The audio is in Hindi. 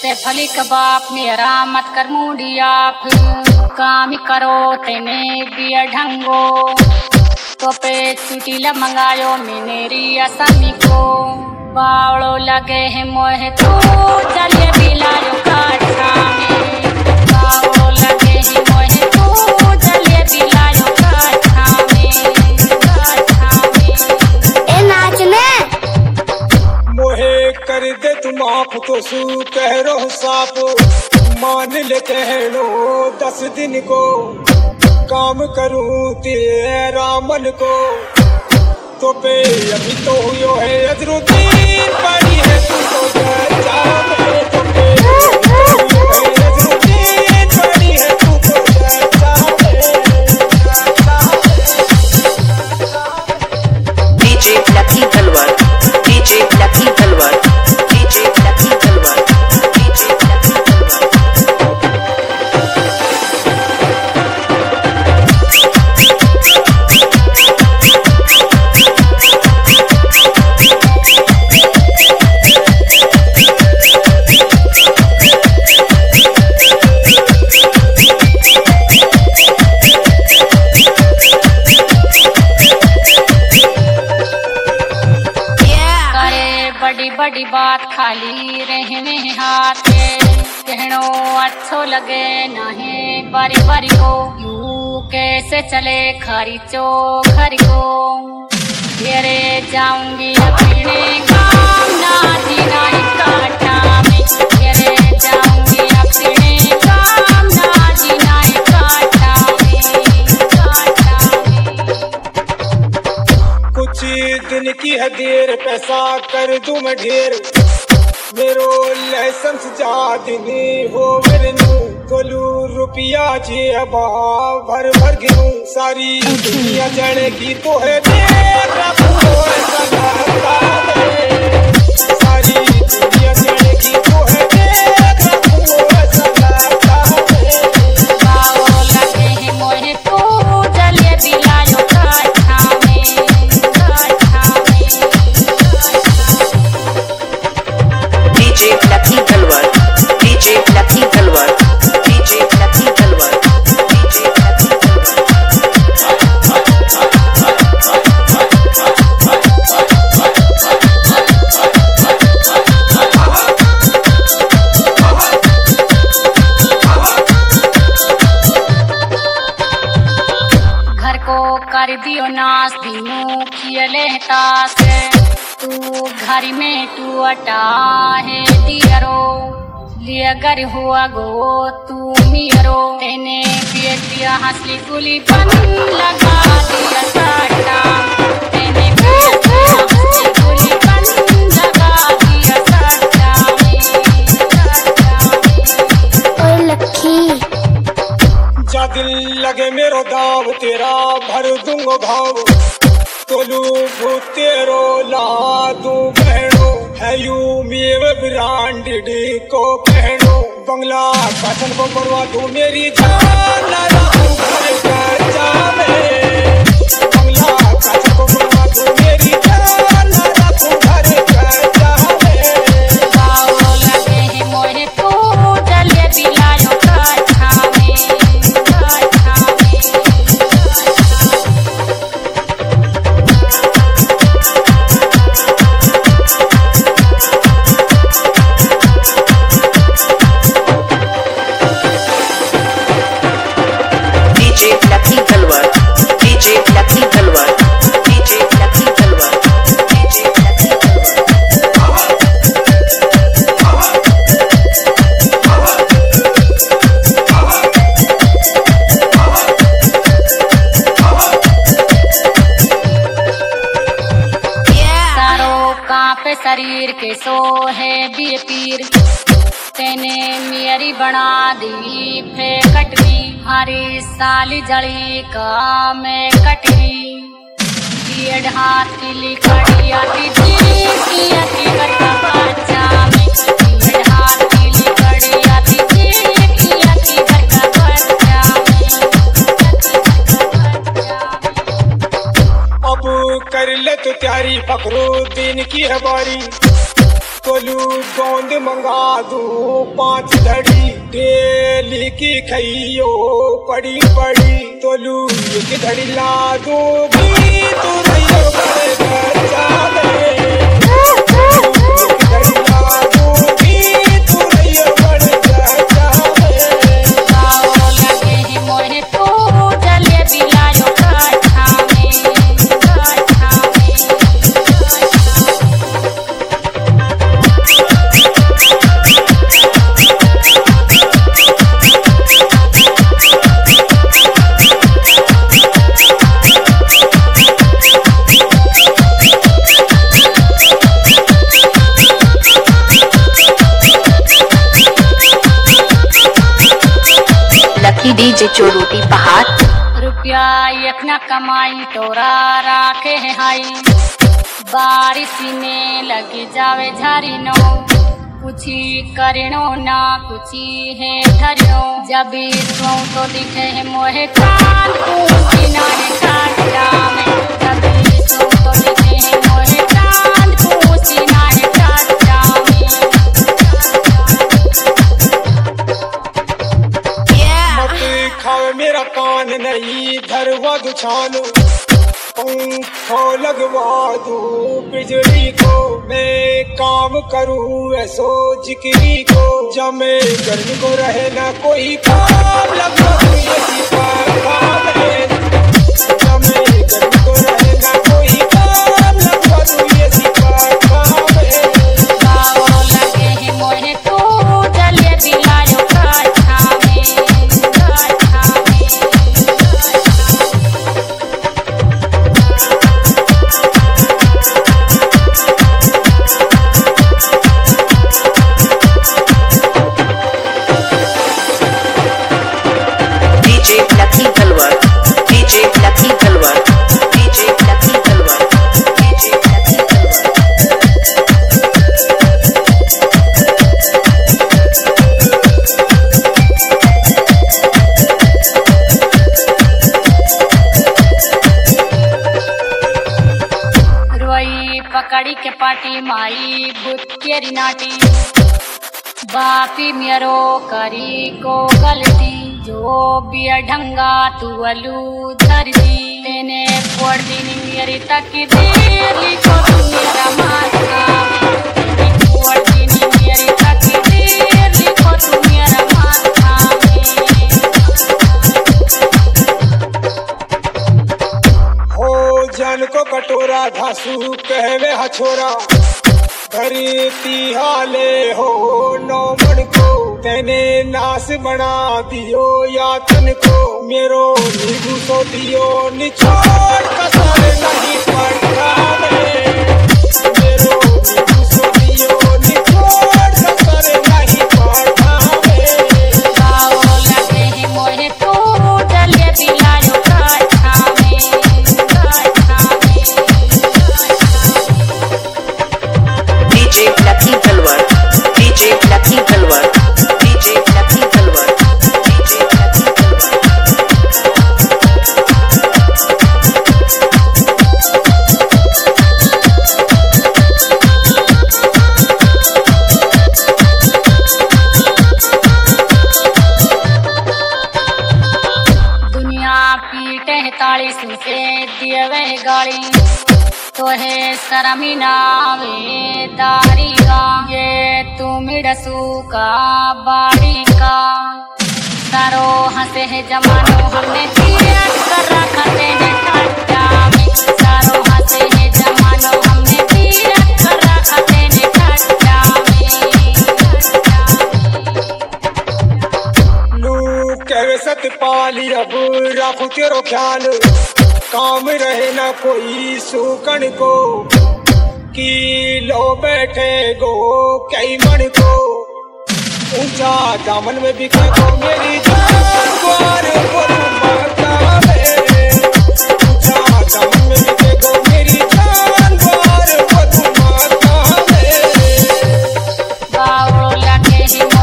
फली का बाप मेरा मत कर मुंडिया, काम ही करो तेने दिया ढंगो, तो पे चुटीला मंगायो मेरी असमी को, बावड़ो लगे है मोहे तू चलिए बिलायो काठा में, बावड़ो लगे है मोहे तू चलिए बिलायो काठा में, काठा में। ए नाचने मोहे कर दे तुम आप तो सू कह रो साप, मान ले कहनो 10 दिन को, काम करूं तेरा मन को, तो पे अभी तो हुयो है अजरुद्दीन पड़ी है तू तो चर्चा में, तो पे अभी तो हुयो है अजरुद्दीन पड़ी है तू तो चर्चा में। DJ Lucky Talwar, DJ Lucky Talwar, DJ Lucky Talwar, DJ Lucky Talwar. बड़ी बड़ी बात खाली रहने हाथ कहनो अच्छो लगे नहीं बारी बारी को, यूं कैसे चले खारी चो खरी को, घेरे जाऊंगी अपने काम ना जीना काठा में, घेरे जाऊंगी अपने काम ना जीना काठा में, काठा में। कुछ दिन की है देर पैसा कर दूं मैं ढेर, मेरो लाइसेंस जा दिन हो मेरे नू, बोलू रुपया जी अब भर भर गिनूं, सारी दुनिया जड़ेगी तो है देर रखो ऐसा लगता है, सारी दुनिया जड़ेगी तो है देर रखो ऐसा लगता है। बावो लगे है मोहे तू जलिए बिलायो काठा में, काठा में, DJ Lucky Talwar, DJ Lucky Talwar, DJ Lucky Talwar, DJ Lucky घर को कर दियो नाश दिनों खियले तास, तू घर में तू अटा है दियरो, लिया घर हुआ गो तू मियरो, तेने पिए पिया हंसली गुली बन लगा दिया साटा, तेने पिए पिया हंसली गुली बन लगा दिया साटा में, साटा में। ओए लक्की जा दिल लगे मेरो दाव तेरा भर दूंगो घाव, तोलू तेरो ला दूं बहनो, है यू मेव ब्रांडेड को पहनो, बंगला फैशन को करवा दूं मेरी जान ना रहूं घर कर्जा में, बंगला फैशन को करवा दूं मेरी जान ना रहूं घर कर्जा में। बावो लगे है मोहे तू जलिए बिलायो काठा में, काठा में, DJ Lucky Talwar, DJ Lucky Talwar, DJ Lucky Talwar, DJ Lucky Talwar. सारो कांपे शरीर के सो है बी पीर, तेने मेरी बना दी फे कटवी, हरी साली जड़ी का मैं कटवी, डेढ़ हाथ की लिखड़ी आती थी की घर का बच्चा में, डेढ़ हाथ की लिखड़ी आती थी की घर का बच्चा में, अब कर ले तो त्यारी फखरुद्दीन की है बारी, तो तोलू गोंद मंगा दू 5 धड़ी डेली की खइयो पड़ी पड़ी तोलू एक धड़ी ला दूंगी तू रहियो बड़े खर्चा में एक धड़ी ला दूंगी तू रहियो बड़े खर्चा में गाओ लगे ही मोहे तू जलेबी लायो काठा में काठा में। लकी डीजे चोरोटी पहाड़। रुपया एक न कमाई तोरा राखे है हाई बारिश में लगी जावे झारी नो कुछी करिणो ना कुछी है ठरियो जब तू तो दिखे है मोहे कान कुछी ना है काटा में जब तू तो दिखे है मोहे कान कुछी ना है काटा में। मत खावे मेरा कान नहीं धरवा दुछानो पंखो लगवा दू बिजली को मैं काम करूँ ऐसो जिक्री को जमे गर्मी को रहे ना कोई काम लगवा दू ये सिपाही में जमे गर्मी को रहे ना कोई काम लगवा दू ये सिपाही में गाओ लगे ही मोहे तू जलेबी लायो काठा में काठा में। DJ Lucky Talwar. DJ Lucky Talwar. DJ Lucky Talwar. DJ Lucky Talwar. रोई पकड़ी के पाटी माई भूत केरी नाटी बापी मेरो करी को गलती जो बिया ढंगा तू अलू धर दी तेने फोड़ दी मेरी तक दिली को तू मेरा माथा में तेने फोड़ दी मेरी तक दिली को तू मेरा माथा में। हो जन को कटोरा घासू कहवे हछोरा धरती हाले हो नौ मन को तेने नाश बना दियो यातन को मेरो नीबू सो दियो निचोड़ कसर नहीं पड़ता मेरो नीबू सो दियो निचोड़ कसर नहीं पड़ता गाओ लगे ही मोहे तू जलेबी लायो काठा में काठा में। DJ Lucky Talwar. DJ Lucky Talwar. DJ Lucky Talwar. DJ Lucky Talwar. दुनिया पीटे है ताली सुनते दिए गाड़ी तो है शर्मी नावे दारी का ये तुम रसू का बाड़ी का सारो हंसे है जमानो हमने तीरथ कर रखा तेने ठट्टा में सारो हंसे है जमानो हमने तीरथ कर रखा तेने ठट्टा में। लू कहवे सतपाली अब राखू तेरो ख्याल काम रहे ना कोई सूकन को किलो बैठे गो कई मन को ऊंचा दामन में बिके गो मेरी जान द्वार बोलू माता में ऊंचा दामन में बिके गो मेरी जान द्वार बोलू माता में गाओ लगे ही